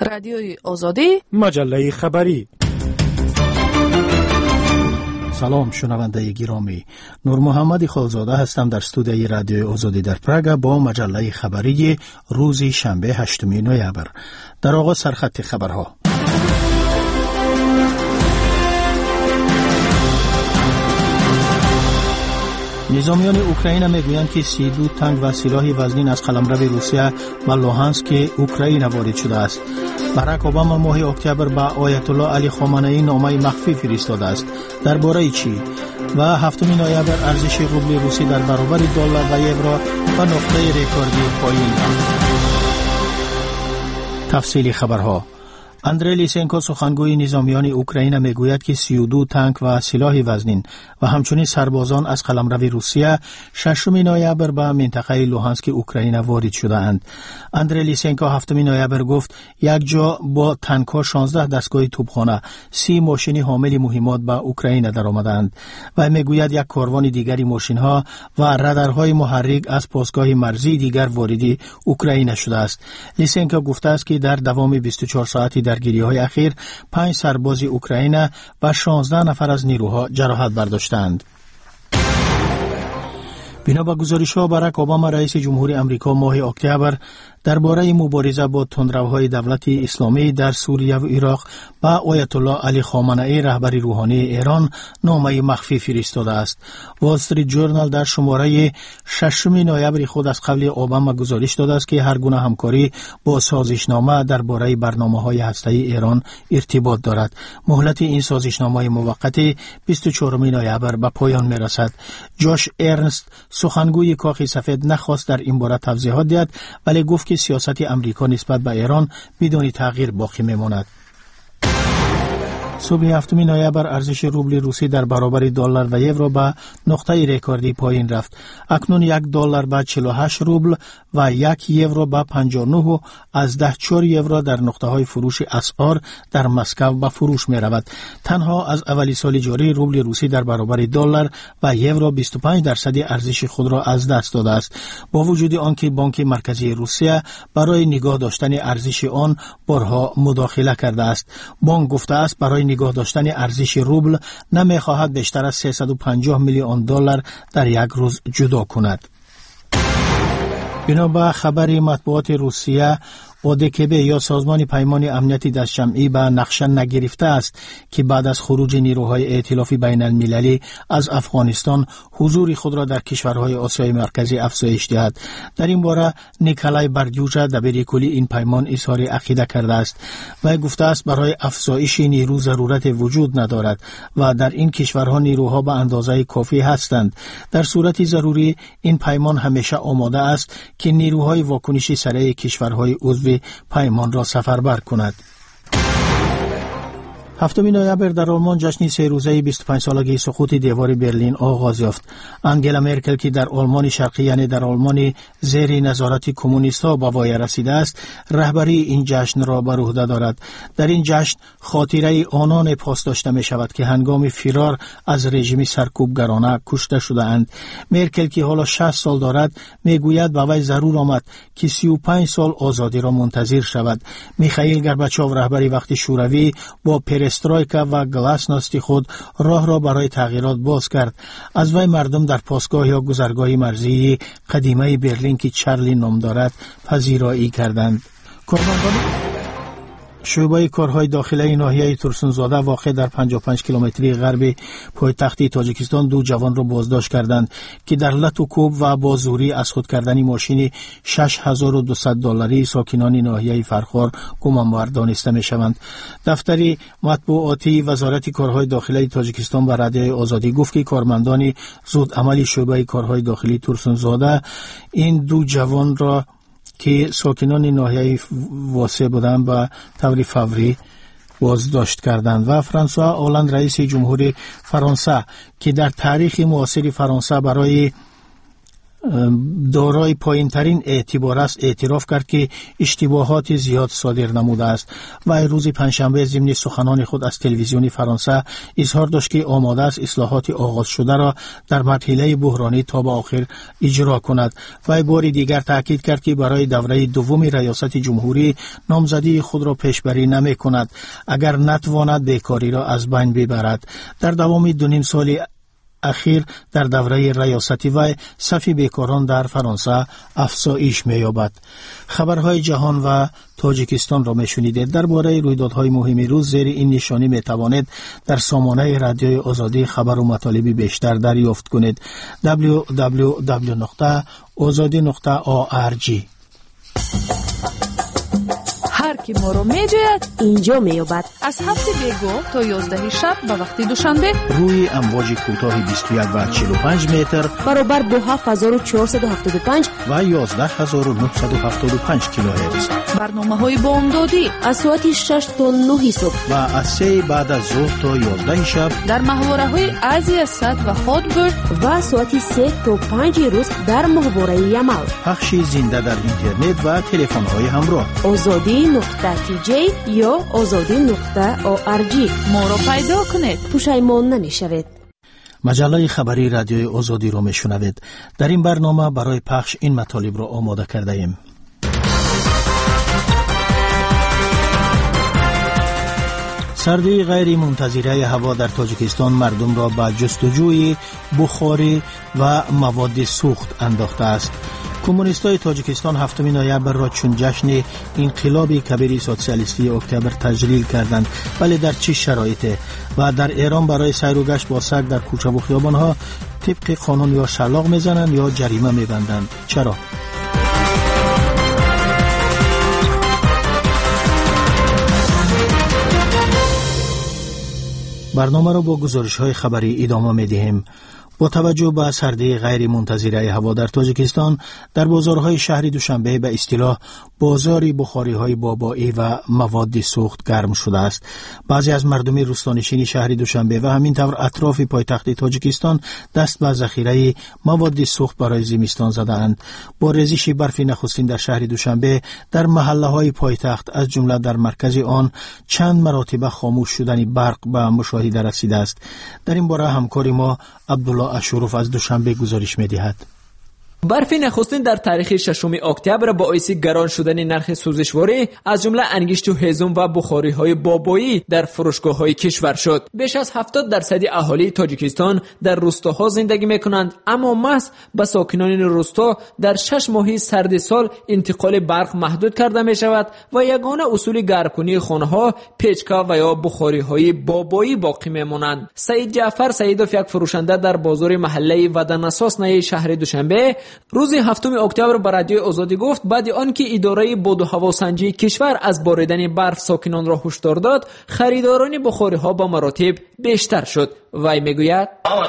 رادیوی آزادی، مجله خبری. سلام شنونده گرامی، نور محمد خالزاده هستم در استودیوی رادیوی آزادی در پراگ با مجله خبری روز شنبه 8 نوامبر. در آغاز سرخط خبرها. نظامیان اوکراین میگویند که 32 تانک و سلاح وزنین از قلمرو روسیه و لوهانسک اوکراین وارد شده است. باراک اوباما ماه اکتبر به آیت الله علی خامنه‌ای نامه مخفی فرستاده است. درباره چی؟ و 7 نوامبر ارزش روبل روسی در برابر دلار و یورو به نقطه رکوردی پایین رفت. تفصیل خبرها. اندری لیسنکو سخنگوی نظامیان اوکراین میگوید که 32 تانک و سلاح وزنین و همچنین سربازان از قلمرو روسیه 6 نوامبر به منطقه لوهانسک اوکراین وارد شده اند. اندری لیسنکو 7 نوامبر گفت یک جا با تانک‌ها 16 دستگاه توپخانه 30 ماشین حامل مهمات به اوکراین درآمدند و میگوید یک کاروان دیگری ماشین‌ها و رادارهای محرک از پاسگاه مرزی دیگر وارد اوکراین شده است. لیسنکو گفته است که در دوام 24 ساعتی درگیری‌های اخیر 5 سرباز اوکراین و 16 نفر از نیروها جراحت برداشتند. بنا به گزارش‌ها باراک اوباما رئیس جمهوری آمریکا ماه اکتبر درباره مبارزه با تندروهای دولت اسلامی در سوریه و عراق با آیت الله علی خامنه‌ای رهبر روحانی ایران نامه مخفی فرستاده است. وال استریت جورنال در شماره 6 نوامبر خود از قبل اوباما گزارش داده است که هر گونه همکاری با سازشنامه درباره برنامه‌های هسته‌ای ایران ارتباط دارد. مهلت این سازشنامه موقتی 24 نوامبر به پایان می‌رسد. جوش ارنست سخنگوی کاخ سفید نخواست در این باره توضیحات دهد، ولی گفت که سیاست امریکا نسبت به ایران بدون تغییر باقی میماند. صبح 7 نوامبر ارزش روبل روسی در برابر دلار و یورو به نقطه رکوردی پایین رفت. اکنون $1 به 48 روبل و 1 یورو به 59 از 10 یورو در نقطه های فروش اسعار در مسکو به فروش می رود. تنها از اولی سال جاری روبل روسی در برابر دلار و یورو 25% ارزش خود را از دست داده است. با وجود آنکه بانک مرکزی روسیه برای نگاه داشتن ارزش آن بارها مداخله کرده است. بانک گفته است برای نگاه داشتن ارزش روبل نمی‌خواهد بیشتر از $350 میلیون در یک روز جدا کند. بنا به خبر مطبوعات روسیه، ODKB یا سازمان پیمان امنیت دستجمعی به نقشه نگرفته است که بعد از خروج نیروهای ائتلاف بین المللی از افغانستان حضور خود را در کشورهای آسیای مرکزی افزایش دهد. در این باره نیکلای برگیوژا دبیر کلی این پیمان اظهار عقیده کرده است و گفته است برای افزایش نیرو ضرورت وجود ندارد و در این کشورها نیروها به اندازه کافی هستند. در صورت ضروری این پیمان همیشه آماده است که نیروهای واکنشی سریع کشورهای عضو پیمان را سفربر کند. 7 نوامبر در آلمان جشن 3 روزه 25 سالگی سقوط دیوار برلین آغاز یافت. انگلا مرکل که در آلمان شرقی یعنی در آلمان زیر نظارت کمونیست‌ها به وای رسیده است، رهبری این جشن را بر عهده دارد. در این جشن خاطره آنان پاس داشته می شود که هنگام فرار از رژیم سرکوبگرانه کشته شده‌اند. مرکل که حالا 60 سال دارد میگوید به وی ضرور آمد که 35 سال آزادی را منتظر شود. میخائیل گورباچوف رهبر وقت شوروی با پرسترویکا و گلاسنوست خود راه را برای تغییرات باز کرد. از وی مردم در پاسگاه یا گذرگاه مرزی قدیمی برلین که چارلی نام دارد پذیرایی کردند. شعبه کارهای داخلی ناحیه ترسونزاده واقع در 55 کیلومتری غرب پایتخت تاجیکستان 2 جوان را بازداشت کردند که در لط و کوب و با زوری از خود کردن ماشین $6,200 ساکنان ناحیه فرخار گمانبر دانسته می شوند. دفتر مطبوعاتی وزارت کارهای داخلی تاجیکستان به رادیوی آزادی گفت که کارمندان زود عملی شعبه کارهای داخلی ترسونزاده این 2 جوان را که ساکنان ناحیه واسه بودند به طور فوری بازداشت کردند. و فرانسوا آلند رئیس جمهوری فرانسه که در تاریخ معاصر فرانسه برای دارای پایین ترین اعتبار است اعتراف کرد که اشتباهات زیاد صادر نموده است و روز پنجشنبه ضمن سخنان خود از تلویزیون فرانسه اظهار داشت که آماده است اصلاحات آغاز شده را در مرحله بحرانی تا به آخر اجرا کند و بار دیگر تاکید کرد که برای دوره دوم ریاست جمهوری نامزدی خود را پیشبری نمی کند اگر نتواند بیکاری را از بین ببرد. در دوام 2.5 سال اخیر در دوره ریاستی و صف بیکاران در فرانسه افزایش می‌یابد. خبرهای جهان و تاجیکستان را میشنیدید. درباره رویدادهای مهم روز زیر این نشانی میتوانید در سامانه رادیوی آزادی خبر و مطالب بیشتر دریافت کنید. www.azadi.org. هر کی ما رو میجوید اینجا میابد. از 7 بیگاه تا 11 شب به وقت دوشنبه روی امواج کوتاه 21 و 45 متر برابر با 7475 و 11975 کیلوهرتز. برنامه‌های بامدادی از ساعت 6 تا 9 صبح و از 3 بعد از ظهر تا 11 شب در محوره‌های ازی صد و هادبرد و ساعت 3 تا 5 روز در محوره یمال. پخش زنده در اینترنت و تلفن‌های همراه. azadi.tj یا azadi.org. ما رو پیدا کنید. پشیمان نمیشوید. مجله خبری رادیوی آزادی رو میشنوید. در این برنامه برای پخش این مطالب رو آماده کرده ایم. سردی غیر منتظره هوا در تاجیکستان مردم را به جستجوی بخاری و مواد سوخت انداخته است. کمونیستای تاجیکستان 7 نوامبر را چون جشن انقلاب کبیر سوسیالیستی اکتبر تجلیل کردند، ولی در چه شرایطی؟ و در ایران برای سیر و گشت با سگ در کوچه و خیابان‌ها طبق قانون یا شلاق میزنند یا جریمه میبندند. چرا؟ برنامه را با گزارش‌های خبری ادامه می‌دهیم. با توجه به سردی غیر منتظره هوا در تاجیکستان، در بازارهای شهر دوشنبه به اصطلاح بازار بخاری‌های بابایی و مواد سوخت گرم شده است. بعضی از مردم روستانشین شهر دوشنبه و همینطور اطراف پایتخت تاجیکستان دست به ذخیره مواد سوخت برای زمستان زدند. با ریزش برف نخستین در شهر دوشنبه در محله‌های پایتخت از جمله در مرکز آن چند مراتب خاموش شدن برق به مشاهده رسیده است. در این باره همکار ما عبدالله اشروف از دوشنبه گزارش می‌دهد. برف نخستین در تاریخ 6 اکتبر باعث گران شدن نرخ سوزشواری از جمله انگشت و هیزم و بخاری‌های بابایی در فروشگاه‌های کشور شد. بیش از 70% اهالی تاجیکستان در روستاها زندگی می‌کنند، اما محض به ساکنان روستا در 6 ماه سرد سال انتقال برق محدود کرده می‌شود و یگانه اصول گرم‌کنی خانه‌ها پیچکا و یا بخاری‌های بابایی باقی می‌مانند. سید جعفر سیدوف، یک فروشنده در بازار محله ودناساس نای شهر دوشنبه، روز 7 اکتبر به رادیو آزادی گفت بعد آنکه اداره باد و هواسنجی کشور از باریدن برف ساکنان را هشدار داد، خریداران بخاری‌ها با مراتب بیشتر شد. وی میگوید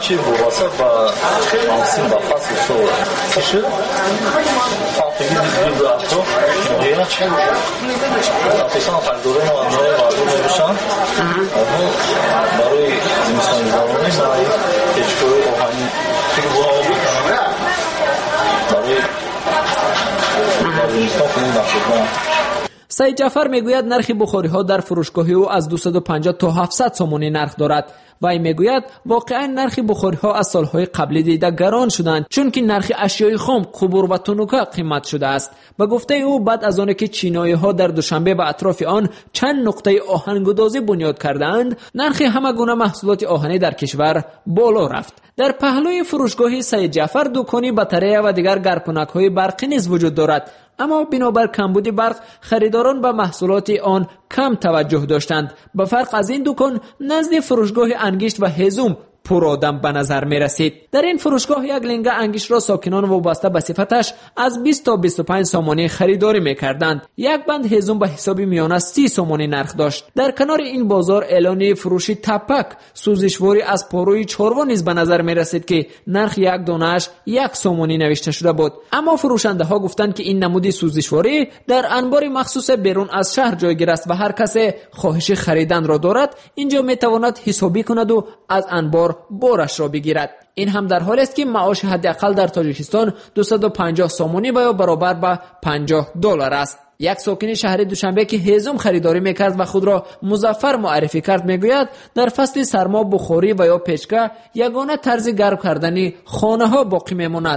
سید جعفر میگوید نرخ بخاری‌ها در فروشگاهی او از 250 تا 700 سومانی نرخ دارد. وی میگوید واقعا نرخ بخاری‌ها از سالهای قبلی دیده گران شدند، چون که نرخ اشیای خام، قبور و تنوکا قیمت شده است. به گفته او بعد از آنکه چینایی‌ها در دوشنبه به اطراف آن چند نقطه آهن‌گدازی بنیاد کردند، نرخ همه گونه محصولات آهنی در کشور بالا رفت. در پهلوی فروشگاه سید جعفر دکانی باتری و دیگر گرمکنک‌های برقی نیز وجود دارد، اما بنابر کمبود برق خریداران به محصولات آن کم توجه داشتند. به فرق از این دکان نزد فروشگاه انگشت و هیزم پر آدم به نظر می رسید. در این فروشگاه یک لنگه انگشت را ساکنان وابسته به صفتش از 20 تا 25 سومانی خریداری می کردند. یک بند هیزم به حساب میانه 30 سومانی نرخ داشت. در کنار این بازار اعلان فروشی تپک سوزشواری از پاروی چاروا نیز به نظر می رسید که نرخ یک دانه‌اش 1 سومانی نوشته شده بود. اما فروشنده ها گفتند که این نمود سوزشواری در انبار مخصوص بیرون از شهر جایگیر است و هر کس خواهش خریدن را دارد اینجا می تواند حسابی کند و از انبار کار بارش را بگیرد. این هم در حالی است که معاش حداقل در تاجیکستان 250 سومونی و یا برابر به $50 است. یک ساکن شهر دوشنبه که هیزم خریداری میکرد و خود را مظفر معرفی کرد میگوید در فصل سرما بخاری و یا پیچکه یگانه طرز گرم کردن خانه ها باقی میماند.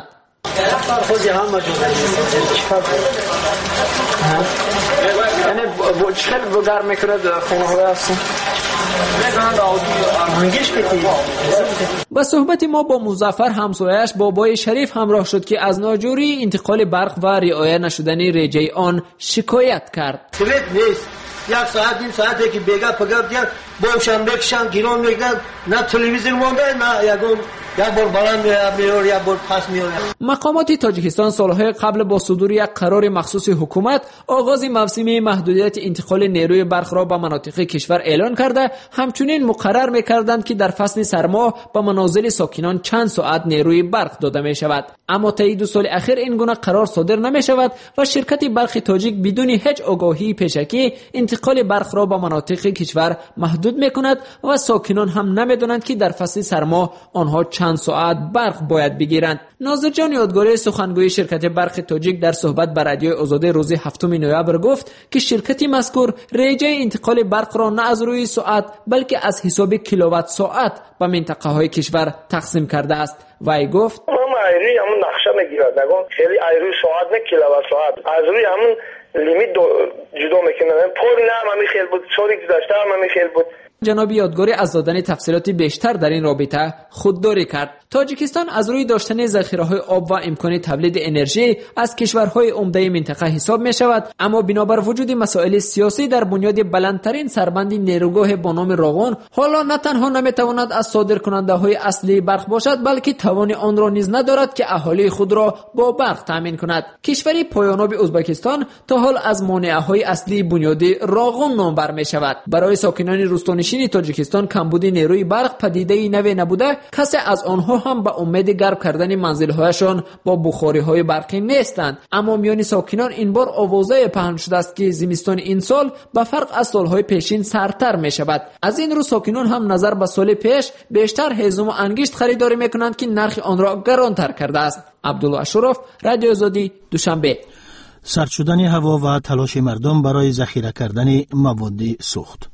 یعنی چقدر گرم میکند خانه ها هستن؟ با صحبت ما با مظفر همسایه‌اش بابای شریف همراه شد که از ناجوری انتقال برق و رعایت نشدن رجه آن شکایت کرد. نیست. یک ساعت نیم ساعتی که بیگا پگرد یا باشم بکشم گیرون میگن نه تلویزیون مونده نه یک بار بلند میور یک بار پس میور. مقامات تاجیکستان سالهای قبل با صدور یک قرار مخصوص حکومت آغاز موسم محدودیت انتقال نیروی برق را به مناطق کشور اعلان کرده، همچنین مقرر می‌کردند که در فصل سرما به منازل ساکنان چند ساعت نیروی برق داده می شود. اما طی 2 سال اخیر این گونه قرار صادر نمی شود و شرکت برق تاجیک بدون هیچ آگاهی پیشکی انتقال برق را به مناطق کشور محدود می‌کند و ساکنان هم نمی‌دانند که در فصل سرما آنها چند ساعت برق باید بگیرند. ناظر جان یادگاری سخنگوی شرکت برق تاجیک در صحبت با رادیوی آزادی روز 7 نوامبر گفت که شرکت مذکور رجه انتقال برق را نه از روی ساعت بلکه از حساب کیلووات ساعت به منطقه های کشور تقسیم کرده است. وی گفت ایروی همون نقشه میگیرد نگون خیلی ایروی ساعت نه کیلووات ساعت از روی همون لیمیت جدا میکنن. پول نه همین خیلی بود، سالی گذشته همین خیلی بود. جناب یادگاری از دادن تفصیلات بیشتر در این رابطه خودداری کرد. تاجیکستان از روی داشتن ذخیره‌های آب و امکان تولید انرژی از کشورهای عمده منطقه حساب می شود، اما بنابر وجود مسائل سیاسی در بنیاد بلندترین سربند نیروگاه با نام راغون حالا نه تنها نمیتواند از صادرکننده‌های اصلی برق باشد بلکه توان آن را نیز ندارد که اهالی خود را با برق تامین کند. کشور پایاناب ازبکستان تا حال از مانعه‌های اصلی بنیادی راغون نام بر می شود. برای ساکنان روستانشین تاجیکستان کمبود نیروی برق پدیده‌ای نوی نبوده، کسی از آنها هم به امید گرم کردن منزل‌هایشان با بخاری‌های برقی نیستند. اما میان ساکنان این بار آوازه پهن شده است که زمستان این سال به فرق از سال‌های پیشین سردتر می‌شود. از این رو ساکنان هم نظر به سال پیش بیشتر هیزم و انگشت خریداری می‌کنند که نرخ آن را گران‌تر کرده است. عبدالله اشرف، رادیو آزادی، دوشنبه. سرد شدن هوا و تلاش مردم برای ذخیره کردن مواد سوخت.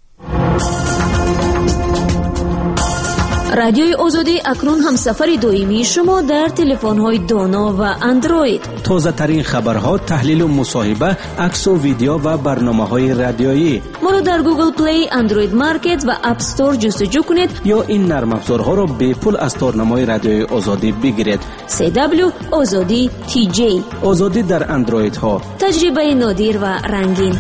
رادیوی آزادی اکنون هم سفر دائمی شما در تلفن‌های دانا و اندروید. تازه ترین خبرها، تحلیل و مصاحبه، عکس و ویدیو و برنامه‌های رادیویی. ما را در گوگل پلی، اندروید مارکت و اپ استور جستجو کنید یا این نرم افزارها را به پول از تارنمای رادیوی آزادی بگیرید. CW آزادی TJ. آزادی در اندروید ها. تجربه نادر و رنگین.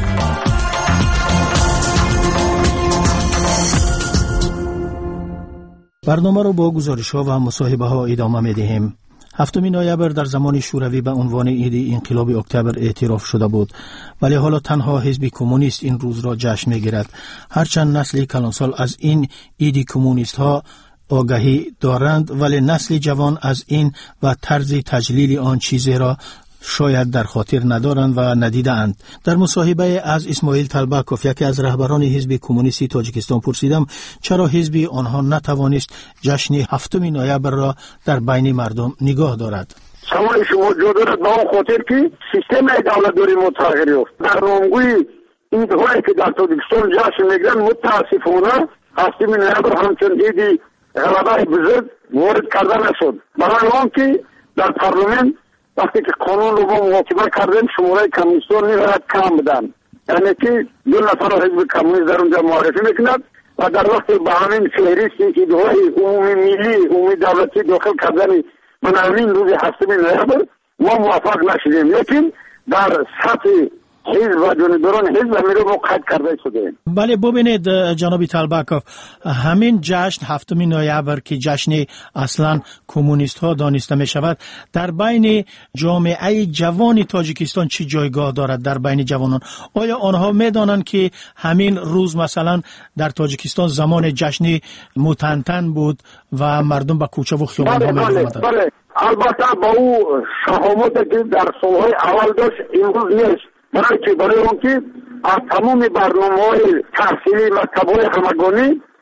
برنامه رو با گزارش‌ها و مصاحبه‌ها ادامه می‌دهیم. 7 نوامبر در زمان شوروی به عنوان عید انقلاب اکتبر اعتراف شده بود، ولی حالا تنها حزب کمونیست این روز را جشن می‌گیرد. هرچند نسل کلانسال از این عید کمونیست‌ها آگاهی دارند، ولی نسل جوان از این و طرز تجلیل آن چیزی را شاید در خاطر ندارند و ندیدند. در مصاحبه از اسماعیل طلبکوف، یکی از رهبران حزب کمونیستی تاجیکستان، پرسیدم چرا حزب آنها نتوانست جشن 7 نوامبر را در بین مردم نگاه دارد. سوال شما جا دارد با اون خاطر که سیستم دولتداری تغییر یافت. در رامگوی این دفعه که در تاجیکستان جشن میگیرند متاسفانه 7 نوامبر همچون عید غلبه بزرگ وارد کرده نشد. برای آنکه در پارلمان وقتی که قانون رو با محاکمه کردن شماره کمونیستان نهایت کم بودن، یعنی که 2 نفر حزب کمونیست در اونجا معرفی میکند و در وقت به همین فهرست ایده‌های عمومی ملی عمومی دولتی داخل کردن من همین روز 7 نوامبر ما موفق نشدیم، لیکن در سطح حزب و جانبداران حزب میره ما قید کرده شده. بله، ببینید جناب طلبکوف، همین جشن 7 نوامبر که جشن اصلا کمونیست ها دانسته می شود، در بین جامعه جوان تاجیکستان چی جایگاه دارد؟ در بین جوانان آیا آنها می دانند که همین روز مثلا در تاجیکستان زمان جشن متنتن بود و مردم به کوچه و خیابان ها می آمدند؟ بله، البته با او شهامتی که در سالهای اول داشت امروز نیست. برای اون که از تمام برنامه‌های تحصیلی مکتب‌های همگانی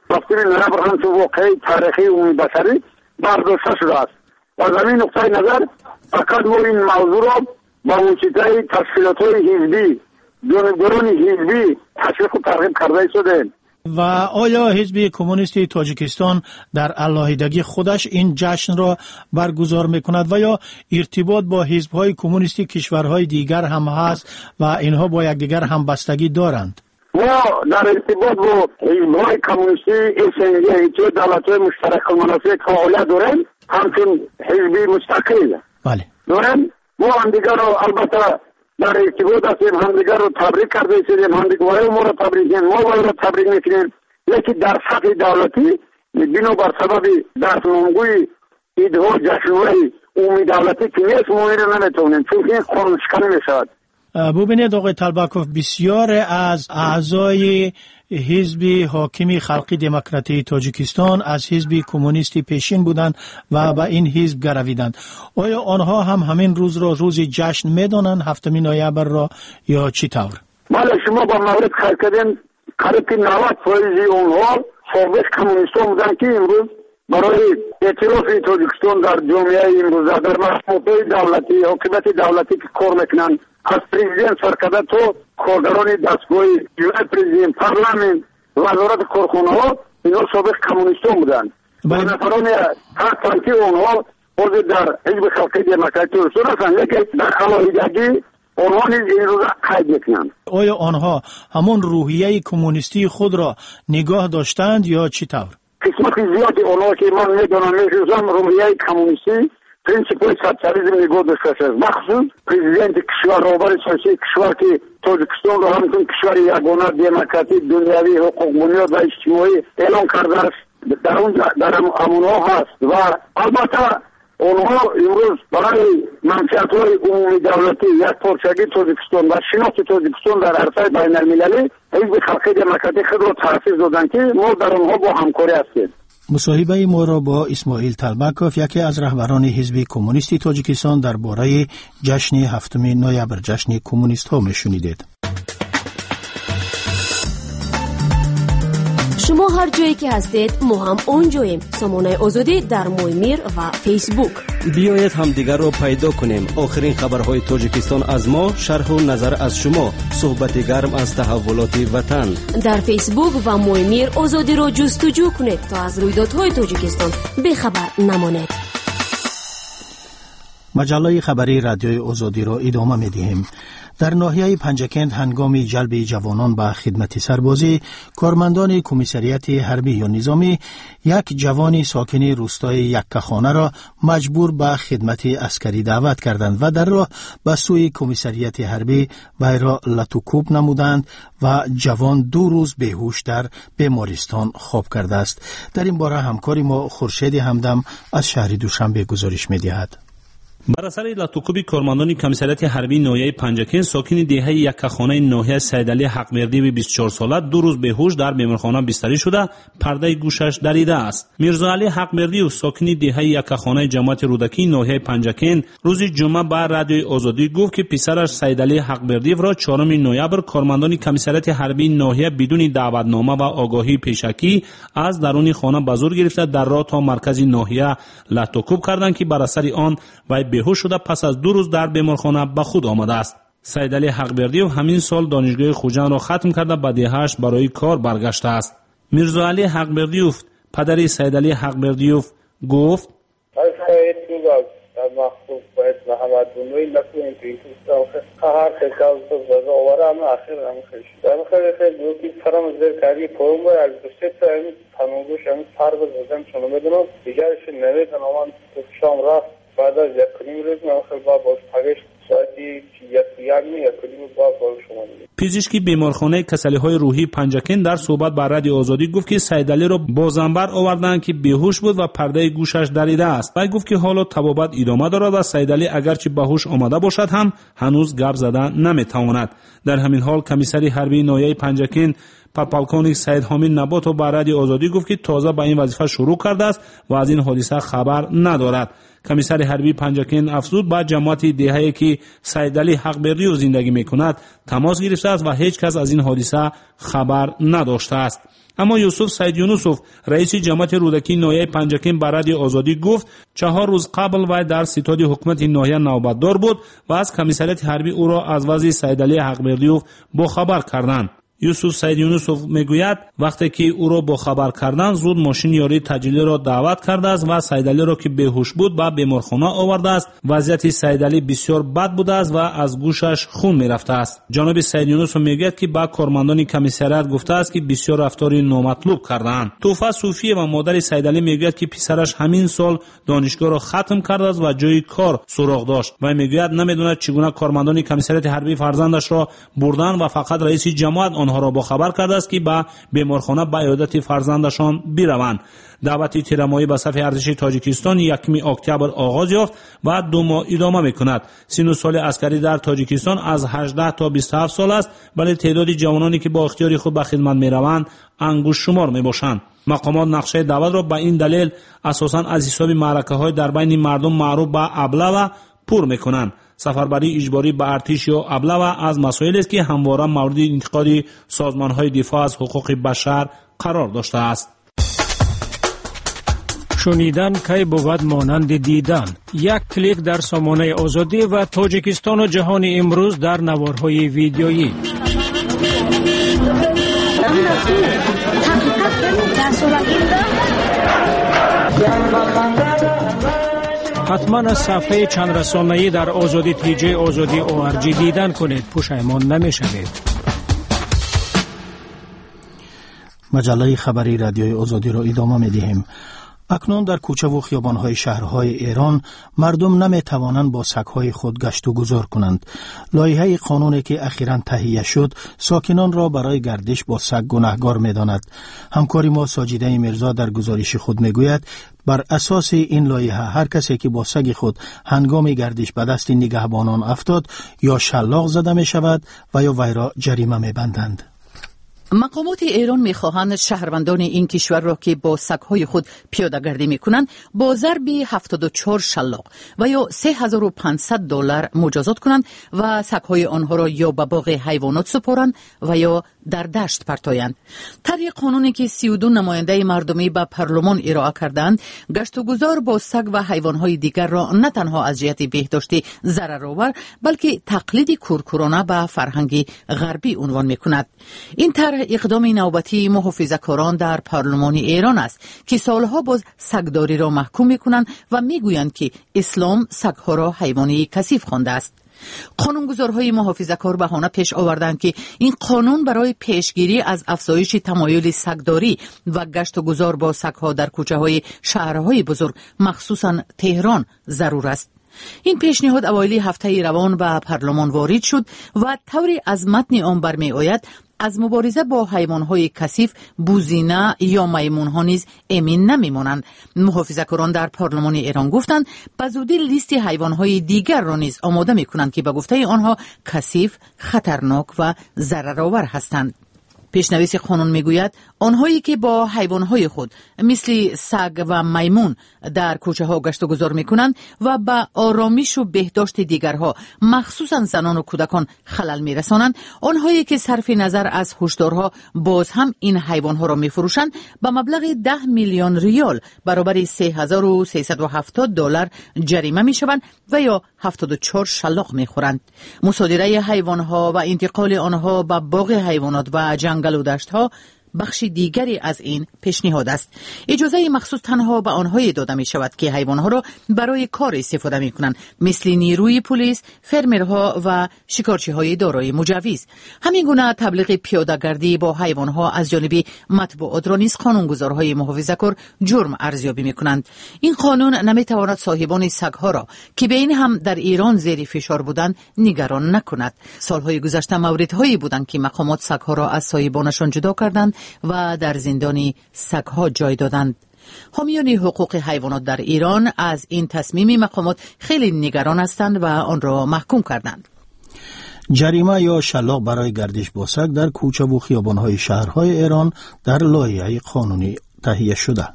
7 نوامبر همچون واقعه تاریخی عمومی بشری برداشته شده است. و از همین نقطه نظر فقط ما این موضوع را با واسطه تشکیلات‌های حزبی، جانبداران حزبی تشویق و ترغیب کرده شدیم. و آیا حزب کمونیست تاجیکستان در علاهیدگی خودش این جشن را برگزار میکند و یا ارتباط با حزب‌های کمونیستی کشورهای دیگر هم هست و اینها با یکدیگر هم بستگی دارند؟ ما در ارتباط با حزب‌های کمونیستی اسنجی که دولت‌های مشترک المنافع فعالیت داریم، همچون حزبی مستقل بله داریم. ما همدیگر را البته در ارتباط هستیم، همدیگر رو تبریک کرده شدیم، همدیگر ما رو تبریک کنیم، ما باید رو تبریک میکنیم. لیکن در سطح دولتی بنابر سبب دستمانگوی ایده‌ها جشنواره عمومی دولتی که نیست ما این رو نمیتونیم، چون این قانون شکنی میشود. ببینید آقای طلبکوف، بسیار از اعضای حزب حاکم خلقی دموکراتی تاجیکستان از حزب کمونیستی پیشین بودند و به این حزب گرویدند. آیا آنها هم همین روز را روز جشن میدانند، 7 نوامبر را، یا چی طور؟ بله، شما با مورد خیال کردین قریب 90% اونها سابق کمونیستان بودن که امروز برای اعتراف تاجیکستان در جامعه امروز در مقامات دولتی، حکومت دولتی که کار میکنن، از پرزیدنت سرکرده تو کارگران دستگاه جمهوری پرزیدنت، پارلمان، وزارت کارخانه ها، اینا سابق کمونیستان بودن. و نفران هستند که اونها عضو در حزب خلقی دموکراتی تاجیکستان هستند، لیکن در علاهیدگی اونها نیز این روز قید میکنند. آیا آنها همون روحیه کمونیستی خود را نگاه داشتند یا چی طور؟ قسمت زیادی اونها که من میدونم میشوزم روحیه کمونیستی پرینسیپل سوسیالیسم نگاه داشته است. مخصوص پرزیدنت کشور، رهبر سیاسی کشور که تاجیکستان را همچون کشور یگانه دموکراتی دنیوی حقوق بنیاد و اجتماعی اعلام کرده است، در امونها هست. و البته اونها امروز برای منفعت‌های عمومی دولتی یک پارچگی تاجیکستان و شناخت تاجیکستان در عرصه بین المللی حزب خلقی دموکراتی خود را تأسیس دادند که ما در آنها با همکاری هستیم. مصاحبه ما را با اسماعیل طلبکوف، یکی از رهبران حزب کمونیستی تاجیکستان، درباره جشن 7 نوامبر، جشن کمونیست ها، میشنیدید. شما هر جایی که هستید ما هم اونجاییم. سامانه آزادی در مویمیر و فیسبوک. بیایید هم دیگر رو پیدا کنیم. آخرین خبرهای تاجیکستان از ما، شرح و نظر از شما، صحبت گرم از تحولات وطن. در فیسبوک و مویمیر آزادی رو جستجو کنید تا از رویدادهای تاجیکستان بخبر نمانید. مجله خبری رادیوی آزادی را ادامه می‌دهیم. در ناحیه پنجکند هنگام جلب جوانان به خدمت سربازی، کارمندان کمیسریت حربی یا نظامی یک جوان ساکن روستای یکخانه را مجبور به خدمت عسکری دعوت کردند و در راه به سوی کمیسریت حربی وی را لطوکوب نمودند و جوان 2 روز بیهوش در بیمارستان خواب کرده است. در این باره همکاری ما خورشید همدم از شهر دوشنبه گزارش می‌دهد. بر اثر لطوکوب کارمندان کمیسریت حربی ناحیه پنجکند ساکن دهه یکخانه ناحیه سیدعلی حقمردی 24 ساله 2 روز بیهوش در بیمارخانه بستری شده، پرده گوشش دریده است. میرزا علی حقمردی ساکن دهه یکخانه جماعت رودکی ناحیه پنجکند روز جمعه به رادیوی آزادی گفت که پسرش سیدعلی حقمردی را 4 نوامبر کارمندان کمیسریت حربی ناحیه بدون دعوتنامه و آگاهی پیشکی از درون خانه به زور گرفته در راه تا مرکز ناحیه لطوکوب کردند که بر اثر آن وی بیهوش شده پس از 2 روز در بیمارخانه به خود آمده است. سیدعلی حقمردی همین سال دانشگاه خوجند را ختم کرده به دهه‌اش برای کار برگشته است. میرزا علی حقمردی پدر سیدعلی حقمردی گفت مخصوص باید محمد بنوی نکنیم که این توستا هر خیلی تو بزا آواره همه آخر همه خیلی شد همه خیلی دوکی فرام زیر کاری پرون باید از دوسته تا همین تنوگوش همین سر بزدم چونو میدونم دیگرش نویدن آمان شام رفت بعد از یک کنیم روز من خیلی با باش پگشت ساعتی یک کنیم با شما دیگه. پزشکی بیمارخانه کسلی‌های روحی پنجکند در صحبت با رادیو آزادی گفت که سیدعلی را با زنبر آوردند که بیهوش بود و پرده گوشش دریده است. و گفت که حالا تبابت ادامه دارد و سیدعلی اگرچه به هوش آمده باشد هم هنوز گپ زدن نمیتواند. در همین حال کمیسری حربی ناحیه پنجکند подполковник Саид Ҳомид Наботов ба радио Озодӣ гуфт ки тоза ба ин вазифа шурӯъ кардааст ва аз ин ҳодиса хабар надорад. комиссари ҳарбии Панҷакен афзуд ба ҷамоати деҳае ки Саидалӣ Ҳақбердиёв зиндагӣ мекунад тамос гирифтааст ва ҳеҷ кас аз ин ҳодиса хабар надоштааст. аммо Юсуф Саидюнусов раиси ҷамоати рӯдакии ноҳияи Панҷакен ба радио Озодӣ гуфт 4 рӯз қабл вай дар ситоди ҳукумати ноҳия навбатдор буд ва аз комиссарияти ҳарбӣ ӯро аз вазъи Саидалӣ Ҳақбердиёв бохабар карданд. Юсуф Саидюнусов мегӯяд вақте ки ӯро бохабар карданд зуд мошини ёрии таҷлилиро даъват кардааст ва Саидалиро ки беҳуш буд ба беморхона овардааст. вазъияти Саидалӣ бисёр бад будааст ва аз гӯшаш хун мерафтааст. ҷаноби Саидюнусов мегӯяд ки ба кормандони комиссарият гуфтааст ки бисёр рафтори номатлуб кардаанд. Туфа Суфиева модари Саидалӣ мегӯяд ки писараш ҳамин сол донишгоҳро хатм кардааст ва ҷои кор суроғ дошт. вай мегӯяд намедонад чӣ гуна кормандони комиссарияти ҳарбии фарзандашро бурданд ва фақат раиси ҷамоат онҳоро бохабар кардааст ки ба беморхона ба иёдати фарзандашон бираванд. даъвати тирамоӣ ба сафи арзиши Тоҷикистон 1 октябр оғоз ёфт ва 2 моҳ идома мекунад. сину соли аскарӣ дар Тоҷикистон аз 18 то 27 сол аст, вале теъдоди ҷавононе ки бо ихтиёри худ ба хидмат мераванд ангушшумор мебошанд. мақомот нақшаи даъватро ба ин далел асосан аз ҳисоби маъракаҳои дар байни мардум маъруф ба аблава пур мекунанд. сафарбарии иҷборӣ ба артиш ё аблава аз масоилест ки ҳамвора мавриди интиқоди созмонҳои дифоъ аз ҳуқуқи башар қарор доштааст. шунидан кай бувад монанди дидан. як клик дар сомонаи озодӣ ва Тоҷикистону ҷаҳони имрӯз дар наворҳои видеоӣ. ҳатман аз сафҳаи чандрасонаӣ дар озодӣ тиҷаи озодӣ ORG дидан кунед, пушаймон намешавед. маҷаллаи хабари радиои Озодиро идома медиҳем. акнун дар кӯчаву хиёбонҳои шаҳрҳои Эрон мардум наметавонанд бо сагҳои худ гашту гузор кунанд. лоиҳаи қонуне ки ахиран таҳия шуд, сокинонро барои гардиш бо саг гунаҳгор медонад. ҳамкори мо Соҷидаи Мирзо дар гузориши худ мегӯяд бар асоси ин лоиҳа ҳар касе ки бо саги худ ҳангоми гардиш ба дасти нигаҳбонон афтод ё шаллоқ зада мешавад ва ё вайро ҷарима мебанданд. مقامات ایران می‌خواهند شهروندان این کشور را که با سگ‌های خود پیاده‌گردی می‌کنند با ضرب 74 شلاق و یا $3500 مجازات کنند و سگ‌های آنها را یا به باغ حیوانات سپارند و یا در دشت پرتایند. طبق قانونی که 32 نماینده مردمی به پارلمان ارائه کردند، گشت و گذار با سگ و حیوانات دیگر را نه تنها از جهت بهداشتی ضررآور بلکه تقلید کورکورانه به فرهنگ غربی عنوان می‌کند. این اقدام نوبتی محافظه‌کاران در پارلمان ایران است که سالها باز سگداری را محکوم می‌کنند و می‌گویند که اسلام سگ‌ها را حیوانی کثیف خوانده است. قانونگذارهای محافظه‌کار بهانه پیش آوردند که این قانون برای پیشگیری از افزایش تمایل سگداری و گشت و گذار با سگ‌ها در کوچه‌های شهرهای بزرگ مخصوصاً تهران ضرور است. این پیشنهاد اوایل هفته روان به پارلمان وارد شد و طوری از متن آن برمی‌آید از مبارزه با حیوانات کثیف بوزینه یا میمون‌ها نیز امین نمی‌مانند. محافظه‌کاران در پارلمان ایران گفتند به زودی لیست حیوانات دیگر را نیز آماده می‌کنند که به گفته آنها کثیف، خطرناک و ضررآور هستند. پیشنویس قانون میگوید آنهایی که با حیوانهای خود مثل سگ و میمون در کوچه ها گشت و گذار میکنند و به آرامش و بهداشت دیگرها مخصوصا زنان و کودکان خلل میرسانند، آنهایی که صرف نظر از هشدارها باز هم این حیوانها را میفروشند به مبلغ 10 میلیون ریال برابر $3370 جریمه میشوند و یا 74 شلاق میخورند. مصادره حیوانها و انتقال آنها به باغ حیوانات و جنگل و دشت ها بخش دیگری از این پیشنهاد است. اجازه مخصوص تنها به آنهایی داده می شود که حیوانها را برای کار استفاده می کنند، مثل نیروی پلیس، فرمرها و شکارچی های دارای مجوز. همین گونه تبلیغ پیاده‌گردی با حیوانها از جانب مطبوعات را نیز قانونگذارهای محافظه‌کار جرم ارزیابی می کنند. این قانون نمی تواند صاحبان سگ‌ها را که به این هم در ایران زیر فشار بودند نگران نکند. سالهای گذشته موردهایی بودند که مقامات سگ‌ها را از صاحبانشان جدا کردند و در زندان سگ‌ها جای دادند. حامیان حقوق حیوانات در ایران از این تصمیم مقامات خیلی نگران هستند و آن را محکوم کردند. جریمه یا شلاق برای گردش با سگ در کوچه و خیابان‌های شهرهای ایران در لایحه قانونی تهیه شده.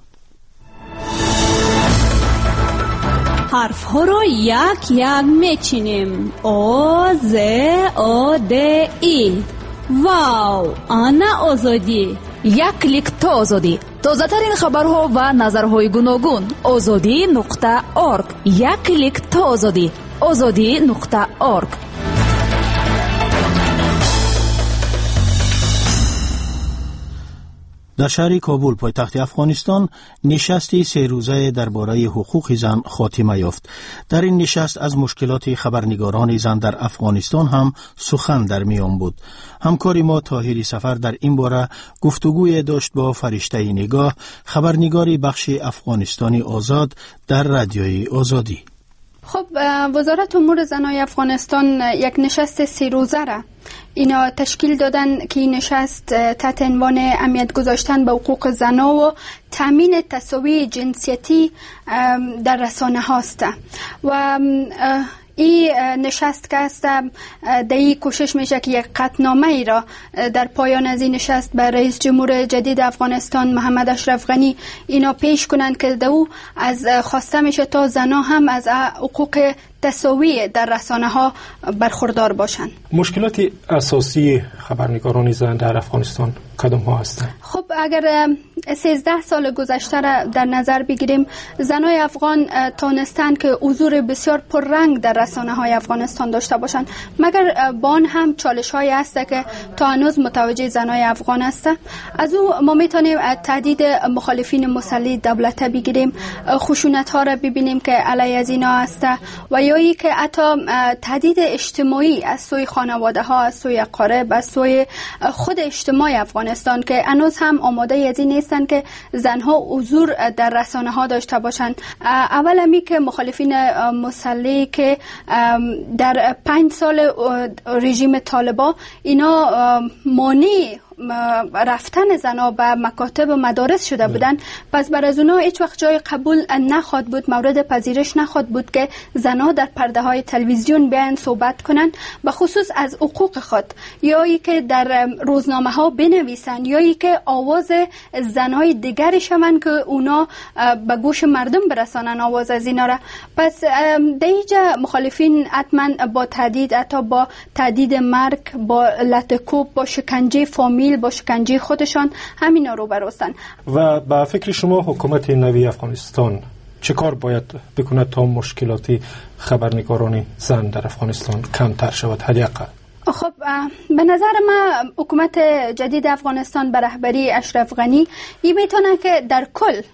حرف ها را یک یک میچینیم. آ ز آ د ای. واو، آنا آزادی. یک کلیک تا آزادی. تازه ترین خبرها و نظرهای گوناگون. azadi.org. یک کلیک تا آزادی. azadi.org. در شهر کابل پایتخت افغانستان نشستی 3 روزه درباره حقوق زن خاتمه یافت. در این نشست از مشکلات خبرنگاران زن در افغانستان هم سخن در میان بود. همکار ما طاهری سفر در این باره گفتگوی داشت با فرشته نگاه، خبرنگاری بخش افغانستانی آزاد در رادیوی آزادی. خب وزارت امور زنای افغانستان یک نشست 3 روزه را اینا تشکیل دادن که این نشست تحت عنوان اهمیت گذاشتن به حقوق زنها و تامین تساوی جنسیتی در رسانه هاست و این نشست که است در این کوشش میشه که یک قطعنامه ای را در پایان از این نشست به رئیس جمهور جدید افغانستان محمد اشرف غنی اینا پیش کنند که دو از خواسته میشه تا زنها هم از حقوق تساوی در رسانه ها برخوردار باشند. مشکلات اساسی خبرنگاران زن در افغانستان کدام ها هستند؟ خب اگر 13 سال گذشته را در نظر بگیریم، زنای افغان تانستند که حضور بسیار پررنگ در رسانه های افغانستان داشته باشند، مگر با آن هم چالش هایی هست که تا هنوز متوجه زنای افغان است. از او ما میتونیم تهدید مخالفین مسلح دولت بگیریم، خشونت ها را ببینیم که علیه از اینا است و یا ای که حتی تهدید اجتماعی از سوی خانواده ها، از سوی اقارب، از سوی خود اجتماع افغانستان که هنوز هم آماده از این نیستن که زنها حضور در رسانه ها داشته باشند. اول همی که مخالفین مسلح که در 5 سال رژیم طالبان اینا مانع رفتن زنها به مکاتب و مدارس شده بودن، پس بر از اونا هیچ وقت جای قبول نخواد بود، مورد پذیرش نخواد بود که زنها در پرده های تلویزیون بیان صحبت کنند، به خصوص از حقوق خود، یا ای که در روزنامه ها بنویسند، یا ای که آواز زنهای دیگری شوند که اونا به گوش مردم برسانن آواز از اینا را. پس در اینجا مخالفین حتما با تهدید، حتی با تهدید مرگ، با لطکوب، با شکنجه فامیل، با شکنجه خودشان همینا رو برستن. و با فکر شما حکومت نوی افغانستان چه کار باید بکند تا مشکلات خبرنگاران زن در افغانستان کمتر شود حداقل؟ خب به نظر من حکومت جدید افغانستان به رهبری اشرف غنی این میتونه که در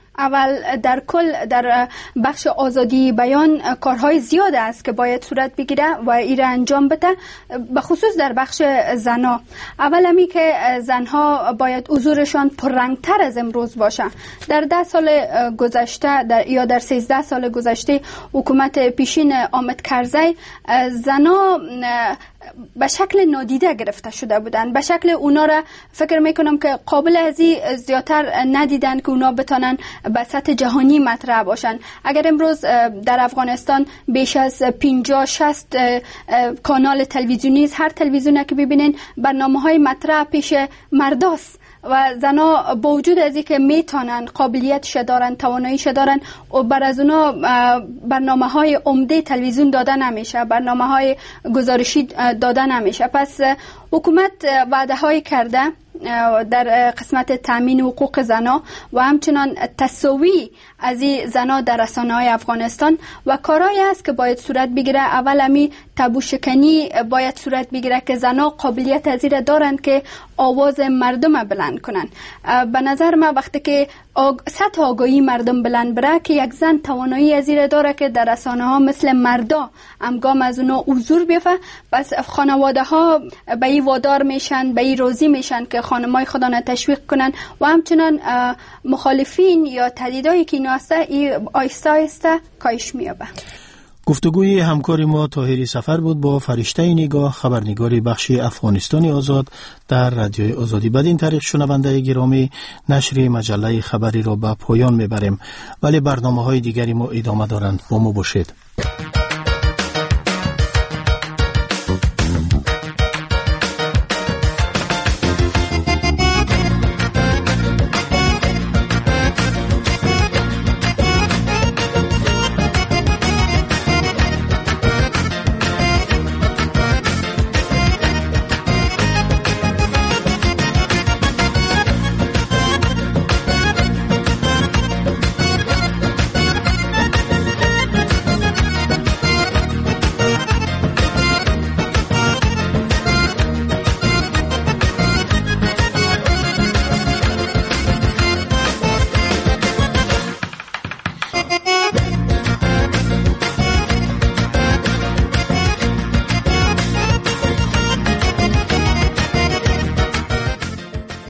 کل در بخش آزادی بیان کارهای زیاد است که باید صورت بگیره و این را انجام بده، به خصوص در بخش زنها. اول همی که زنها باید حضورشان پررنگتر از امروز باشه. در 10 سال گذشته یا در 13 سال گذشته حکومت پیشین حامد کرزی زنها به شکل نادیده گرفته شده بودند، به شکل اونا را فکر میکنم که قابل از این زیادتر ندیدن که اونا بتانن به سطح جهانی مطرح باشن. اگر امروز در افغانستان بیش از 50-60 کانال تلویزیونی، هر تلویزیونی که ببینین برنامه‌های مطرح پیش مرداست و زنا با وجود از اینکه میتونن، قابلیتش دارن، تواناییش دارن و بر از اونا برنامه‌های عمده تلویزیون داده نمیشه، برنامه‌های گزارشی داده نمیشه. پس حکومت وعده‌های کرده در قسمت تامین حقوق زنها و همچنان تساوی از این زنها در رسانه‌های افغانستان و کارهایی است که باید صورت بگیره. اول همی تابو شکنی باید صورت بگیره که زنها قابلیت از این دارند که آواز مردم بلند کنن. به نظر من وقتی که سطح آگاهی مردم بلند بره که یک زن توانایی از این داره که در رسانه‌ها مثل مردا همگام از اونا حضور بیفته، پس خانواده ها به این وادار میشن، به این راضی میشن که خانمای خودانه تشویق کنن و همچنان مخالفین یا تهدیدایی که اینا هسته این آیسته آیسته کاهش میابه. گفتگوی همکار ما طاهری سفر بود با فرشته نگاه، خبرنگاری بخش افغانستانی آزاد در رادیوی آزادی. بعد این طریق شنونده گرامی نشر مجله خبری را به پایان میبریم، ولی برنامه‌های دیگری ما ادامه دارند. با ما باشید.